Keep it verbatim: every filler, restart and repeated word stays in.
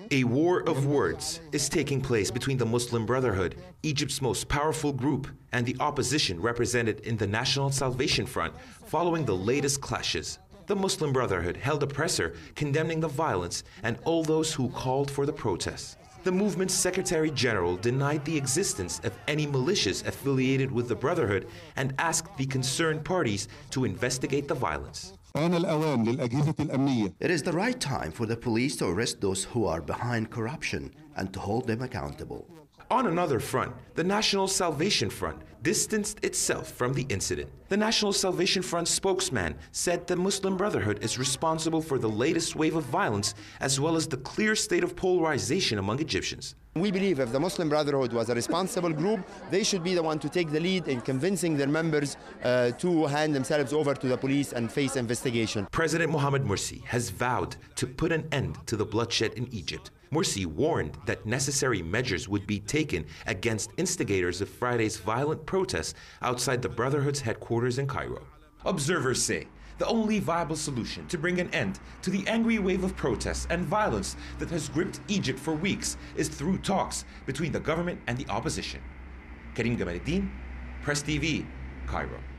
A war of words is taking place between the Muslim Brotherhood, Egypt's most powerful group, and the opposition represented in the National Salvation Front following the latest clashes. The Muslim Brotherhood held a presser condemning the violence and all those who called for the protests. The movement's Secretary General denied the existence of any militias affiliated with the Brotherhood and asked the concerned parties to investigate the violence. It is the right time for the police to arrest those who are behind corruption and to hold them accountable. On another front, the National Salvation Front distanced itself from the incident. The National Salvation Front spokesman said the Muslim Brotherhood is responsible for the latest wave of violence as well as the clear state of polarization among Egyptians. We believe if the Muslim Brotherhood was a responsible group, they should be the one to take the lead in convincing their members uh, to hand themselves over to the police and face investigation. President Mohamed Morsi has vowed to put an end to the bloodshed in Egypt. Morsi warned that necessary measures would be taken against instigators of Friday's violent protests outside the Brotherhood's headquarters in Cairo. Observers say the only viable solution to bring an end to the angry wave of protests and violence that has gripped Egypt for weeks is through talks between the government and the opposition. Karim Gamaluddin, Press T V, Cairo.